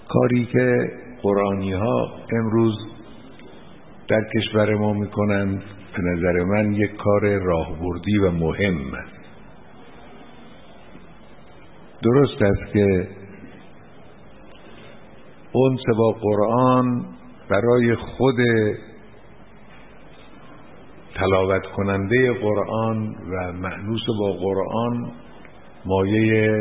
کاری که قرآنی ها امروز در کشور ما میکنند به نظر من یک کار راهبردی و مهم است. درست است که انس با قرآن برای خود تلاوت کننده قرآن و مأنوس با قرآن مایه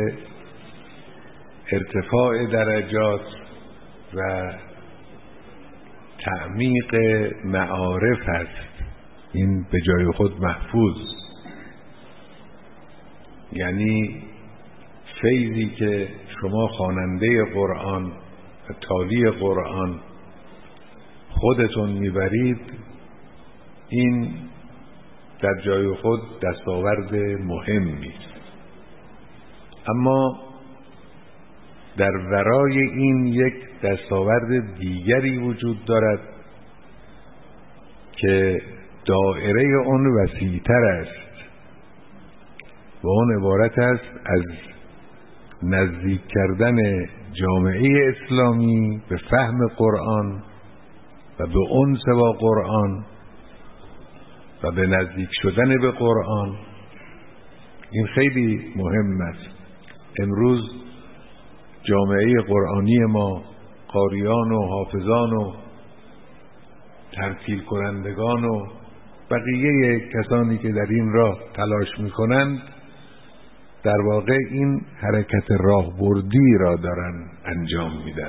ارتفاع درجات و تعمیق معارف است. این به جای خود محفوظ، یعنی فیضی که شما خواننده قرآن و تالی قرآن خودتون میبرید، این در جای خود دستاورد مهمی است. اما در ورای این یک دستاورد دیگری وجود دارد که دایره آن وسیع‌تر است و آن عبارت است از نزدیک کردن جامعه اسلامی به فهم قرآن و به انس با قرآن و به نزدیک شدن به قرآن. این خیلی مهم است. امروز جامعه قرآنی ما، قاریان و حافظان و ترتیل کنندگان و بقیه کسانی که در این راه تلاش میکنند، در واقع این حرکت راهبردی را دارن انجام میدن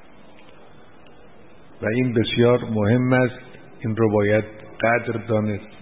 و این بسیار مهم است. این رو باید قدر دانست